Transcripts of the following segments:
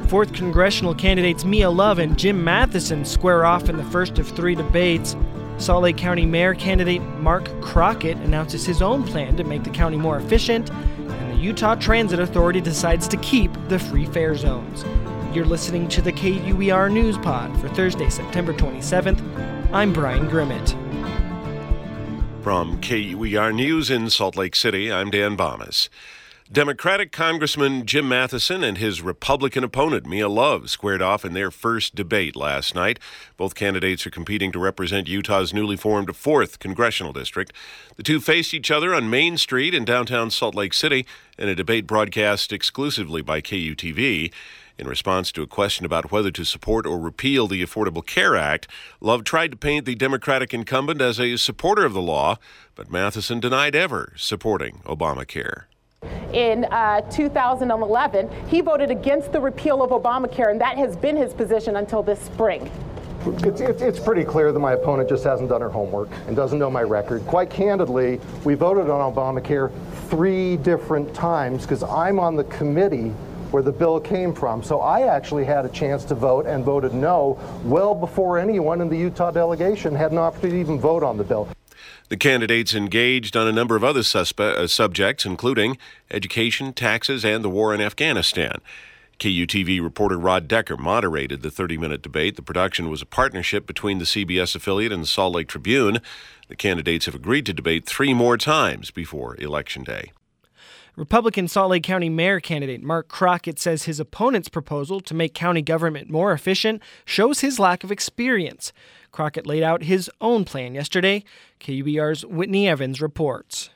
4th congressional candidates Mia Love and Jim Matheson square off in the first of 3 debates. Salt Lake County Mayor candidate Mark Crockett announces his own plan to make the county more efficient, and the Utah Transit Authority decides to keep the free fare zones. You're listening to the KUER News Pod for Thursday, September 27th. I'm Brian Grimmett. From KUER News in Salt Lake City, I'm Dan Bomas. Democratic Congressman Jim Matheson and his Republican opponent Mia Love squared off in their first debate last night. Both candidates are competing to represent Utah's newly formed 4th congressional district. The two faced each other on Main Street in downtown Salt Lake City in a debate broadcast exclusively by KUTV. In response to a question about whether to support or repeal the Affordable Care Act, Love tried to paint the Democratic incumbent as a supporter of the law, but Matheson denied ever supporting Obamacare. In 2011, he voted against the repeal of Obamacare, and that has been his position until this spring. It's pretty clear that my opponent just hasn't done her homework and doesn't know my record. Quite candidly, we voted on Obamacare 3 different times because I'm on the committee where the bill came from. So I actually had a chance to vote and voted no well before anyone in the Utah delegation had an opportunity to even vote on the bill. The candidates engaged on a number of other subjects, including education, taxes, and the war in Afghanistan. KUTV reporter Rod Decker moderated the 30-minute debate. The production was a partnership between the CBS affiliate and the Salt Lake Tribune. The candidates have agreed to debate 3 more times before Election Day. Republican Salt Lake County Mayor candidate Mark Crockett says his opponent's proposal to make county government more efficient shows his lack of experience. Crockett laid out his own plan yesterday. KUER's Whitney Evans reports.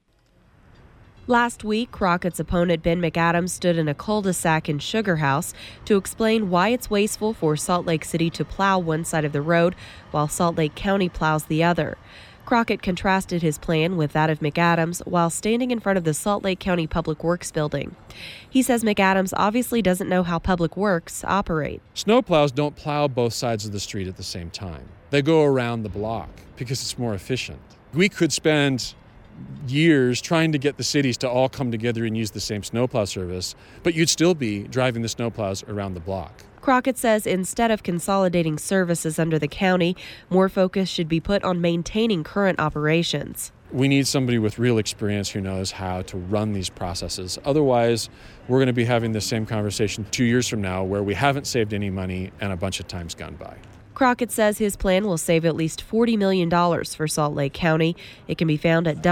Last week, Crockett's opponent Ben McAdams stood in a cul-de-sac in Sugar House to explain why it's wasteful for Salt Lake City to plow one side of the road while Salt Lake County plows the other. Crockett contrasted his plan with that of McAdams while standing in front of the Salt Lake County Public Works building. He says McAdams obviously doesn't know how Public Works operate. Snowplows don't plow both sides of the street at the same time. They go around the block because it's more efficient. We could spend years trying to get the cities to all come together and use the same snowplow service, but you'd still be driving the snowplows around the block. Crockett says instead of consolidating services under the county, more focus should be put on maintaining current operations. We need somebody with real experience who knows how to run these processes. Otherwise, we're going to be having the same conversation 2 years from now where we haven't saved any money and a bunch of time's gone by. Crockett says his plan will save at least $40 million for Salt Lake County. It can be found at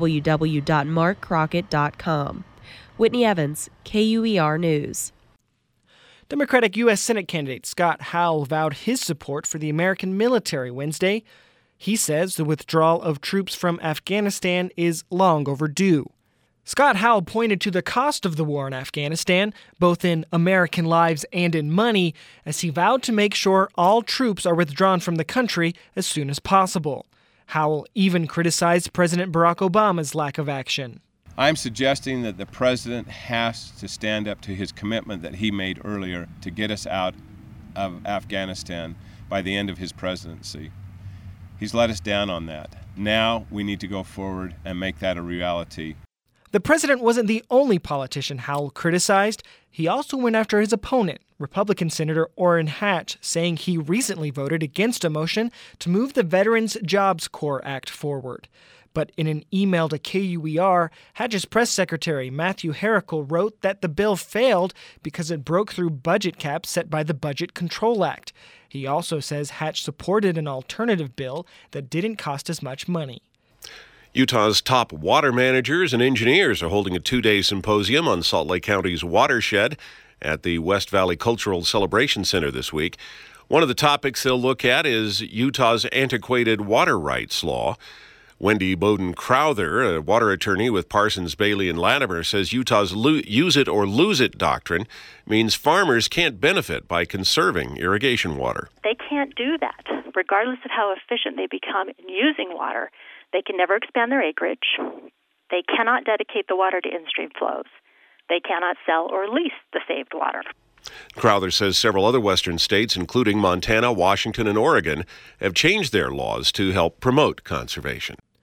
www.markcrockett.com. Whitney Evans, KUER News. Democratic U.S. Senate candidate Scott Howell vowed his support for the American military Wednesday. He says the withdrawal of troops from Afghanistan is long overdue. Scott Howell pointed to the cost of the war in Afghanistan, both in American lives and in money, as he vowed to make sure all troops are withdrawn from the country as soon as possible. Howell even criticized President Barack Obama's lack of action. I'm suggesting that the president has to stand up to his commitment that he made earlier to get us out of Afghanistan by the end of his presidency. He's let us down on that. Now we need to go forward and make that a reality. The president wasn't the only politician Howell criticized. He also went after his opponent, Republican Senator Orrin Hatch, saying he recently voted against a motion to move the Veterans Jobs Corps Act forward. But in an email to KUER, Hatch's press secretary Matthew Herrickle wrote that the bill failed because it broke through budget caps set by the Budget Control Act. He also says Hatch supported an alternative bill that didn't cost as much money. Utah's top water managers and engineers are holding a 2-day symposium on Salt Lake County's watershed at the West Valley Cultural Celebration Center this week. One of the topics they'll look at is Utah's antiquated water rights law. Wendy Bowden-Crowther, a water attorney with Parsons, Bailey, and Latimer, says Utah's use it or lose it doctrine means farmers can't benefit by conserving irrigation water. They can't do that. Regardless of how efficient they become in using water, they can never expand their acreage. They cannot dedicate the water to in-stream flows. They cannot sell or lease the saved water. Crowther says several other western states, including Montana, Washington, and Oregon, have changed their laws to help promote conservation.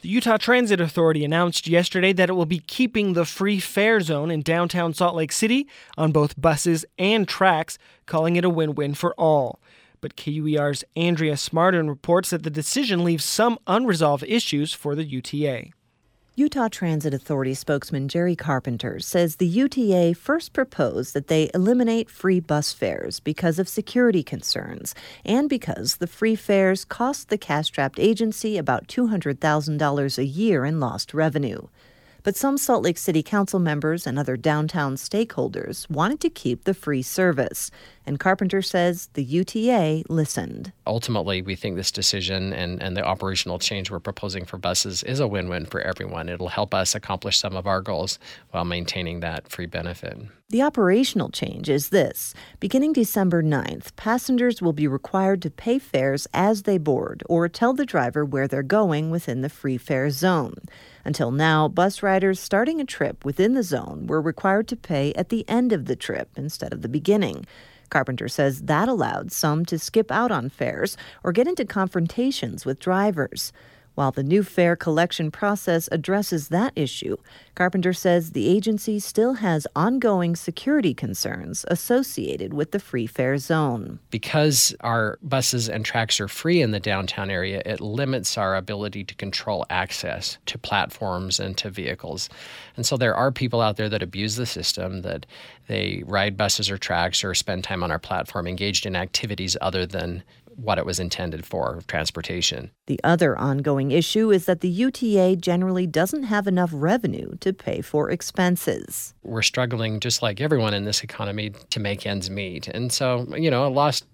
The Utah Transit Authority announced yesterday that it will be keeping the free fare zone in downtown Salt Lake City on both buses and tracks, calling it a win-win for all. But KUER's Andrea Smartin reports that the decision leaves some unresolved issues for the UTA. Utah Transit Authority spokesman Jerry Carpenter says the UTA first proposed that they eliminate free bus fares because of security concerns and because the free fares cost the cash-strapped agency about $200,000 a year in lost revenue. But some Salt Lake City Council members and other downtown stakeholders wanted to keep the free service. And Carpenter says the UTA listened. Ultimately, we think this decision and the operational change we're proposing for buses is a win-win for everyone. It'll help us accomplish some of our goals while maintaining that free benefit. The operational change is this. Beginning December 9th, passengers will be required to pay fares as they board or tell the driver where they're going within the free fare zone. Until now, bus riders starting a trip within the zone were required to pay at the end of the trip instead of the beginning. Carpenter says that allowed some to skip out on fares or get into confrontations with drivers. While the new fare collection process addresses that issue, Carpenter says the agency still has ongoing security concerns associated with the free fare zone. Because our buses and tracks are free in the downtown area, it limits our ability to control access to platforms and to vehicles. And so there are people out there that abuse the system, that they ride buses or tracks or spend time on our platform engaged in activities other than what it was intended for, transportation. The other ongoing issue is that the UTA generally doesn't have enough revenue to pay for expenses. We're struggling, just like everyone in this economy, to make ends meet. And so, a lost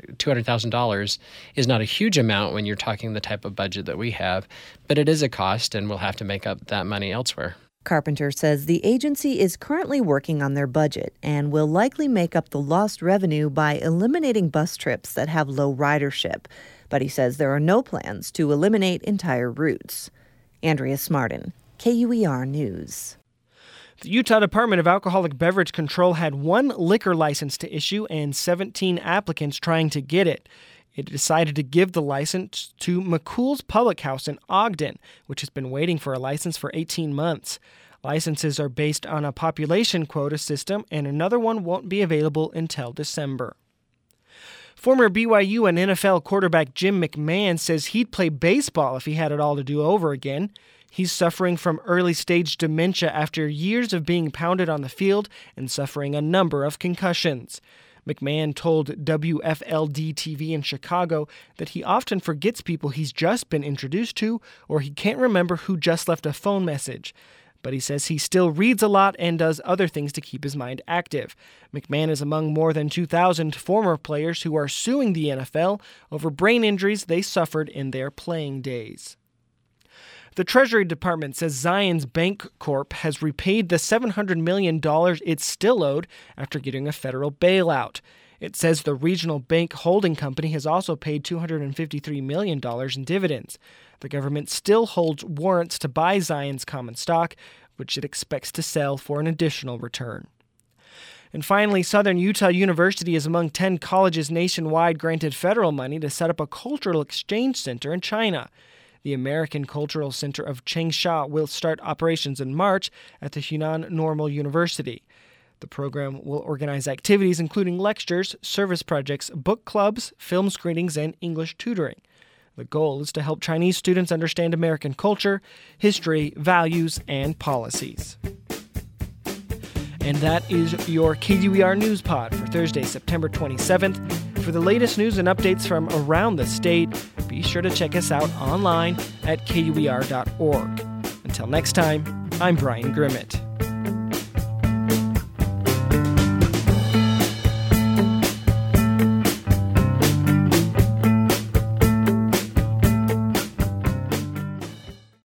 $200,000 is not a huge amount when you're talking the type of budget that we have, but it is a cost, and we'll have to make up that money elsewhere. Carpenter says the agency is currently working on their budget and will likely make up the lost revenue by eliminating bus trips that have low ridership. But he says there are no plans to eliminate entire routes. Andrea Smartin, KUER News. The Utah Department of Alcoholic Beverage Control had one liquor license to issue and 17 applicants trying to get it. It decided to give the license to McCool's Public House in Ogden, which has been waiting for a license for 18 months. Licenses are based on a population quota system, and another one won't be available until December. Former BYU and NFL quarterback Jim McMahon says he'd play baseball if he had it all to do over again. He's suffering from early-stage dementia after years of being pounded on the field and suffering a number of concussions. McMahon told WFLD-TV in Chicago that he often forgets people he's just been introduced to, or he can't remember who just left a phone message. But he says he still reads a lot and does other things to keep his mind active. McMahon is among more than 2,000 former players who are suing the NFL over brain injuries they suffered in their playing days. The Treasury Department says Zions Bank Corp. has repaid the $700 million it still owed after getting a federal bailout. It says the regional bank holding company has also paid $253 million in dividends. The government still holds warrants to buy Zions common stock, which it expects to sell for an additional return. And finally, Southern Utah University is among 10 colleges nationwide granted federal money to set up a cultural exchange center in China. The American Cultural Center of Changsha will start operations in March at the Hunan Normal University. The program will organize activities including lectures, service projects, book clubs, film screenings, and English tutoring. The goal is to help Chinese students understand American culture, history, values, and policies. And that is your KUER News Pod for Thursday, September 27th. For the latest news and updates from around the state, be sure to check us out online at KUER.org. Until next time, I'm Brian Grimmett.